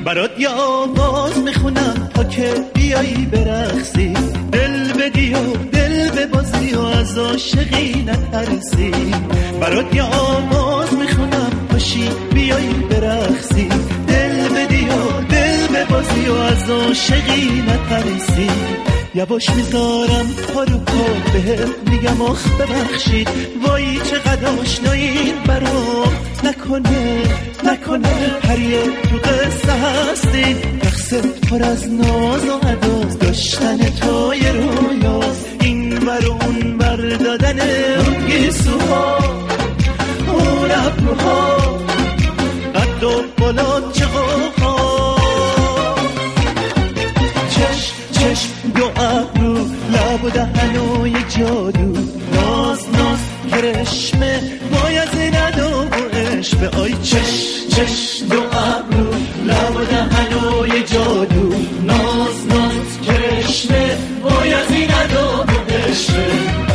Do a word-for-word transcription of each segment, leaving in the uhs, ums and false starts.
برات یه آواز میخونم تا که بیایی برقصی، دل بدی و دل ببازی و از عاشقی نترسی. برات یه آواز میخونم پاشی بیایی برقصی، دل بدی و دل ببازی و از عاشقی نترسی. یواش میذارم پا رو پا بهت میگم آخ ببخشید، وای چقدر آشنایین برام، نکنه نکنه هریه تو قصه هستین، رقصه پر از ناز و عداز، داشتن توی رویاز، این بر اون بر دادن اون گیسوها اون ابروها قد و بلند چقاها، چشم چشم دو ابرو لب و دهن و یه جادو، ناز ناز کرشمه مایزی ندو و عشق. آی چشم چشم دو ابرو لب و دهن و یه جادو، ناز ناز کرشمه مایزی ندو و عشق.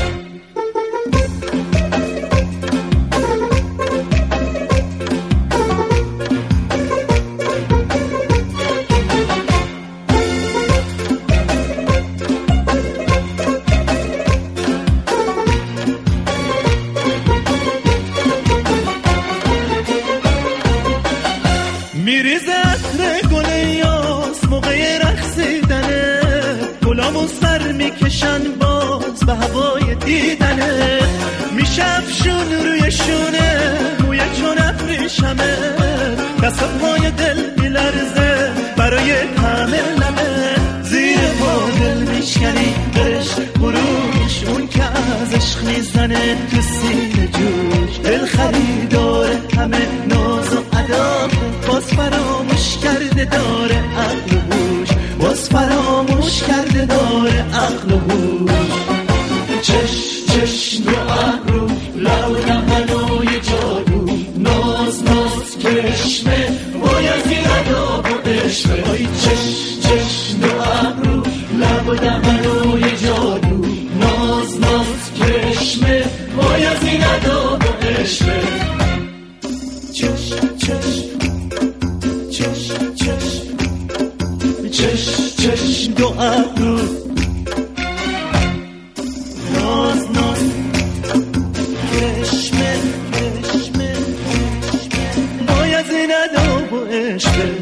میریزه عطر گل یاس موقع رقصیدنه، گلامو سر میکشن باز به هوای دیدنه، میشفشون روی شونه موی چون ابریشمه، دست پای دل میلرزه برای همه لمه، زیر پا دل میشکنی برش بروش، اون که از عشق میزنه تو سینه جوش، دل خریداره همه ناز و عدا، باز فراموش کرده داره عقل و هوش، باز فراموش کرده داره عقل و هوش. چش چش دو ابرو لب و دهن و یه جادو، ناز ناز کرشمه بایزی ردا و عشق. آی چش چش دو ابرو لب و دهن و یه جادو، ناز ناز کرشمه بایزی ردا و عشق. چش چش چش چش دو ابرو ناز ناز کرشمه کرشمه بایزی ندو و عشق.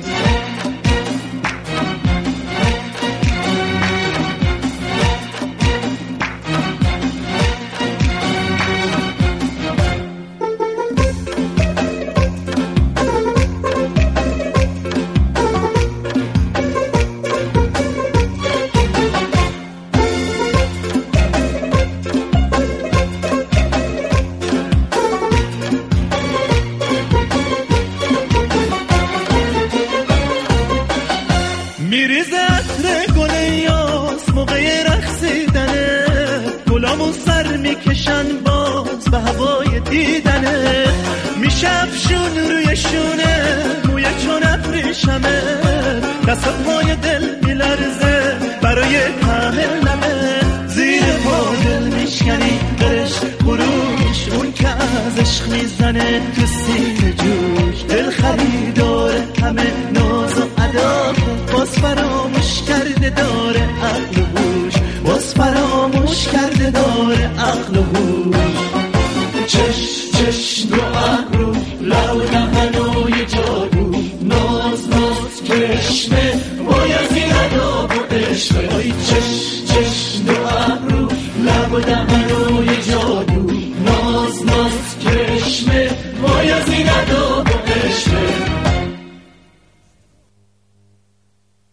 میریزه عطر گل یاس موقع رقصیدنه، گلامو سر میکشن باز به هوای دیدنه، میشفشون روی شونه موی چون ابریشمه، دست پای دل میلرزه برای همه لمه، زیر پا دل میشکنی برش بروش، اون که از عشق میزنه تو سینه جوش، دل خریداره همه ناز و عدا، باز فراموش کرده داره عقل و هوش، باز فراموش کرده داره عقل و هوش. چش چش دو ابرو لب و دهن و یه جادو، ناز ناز کرشمه بایزی ردا و عشق. آی چش چش دو ابرو لب و دهن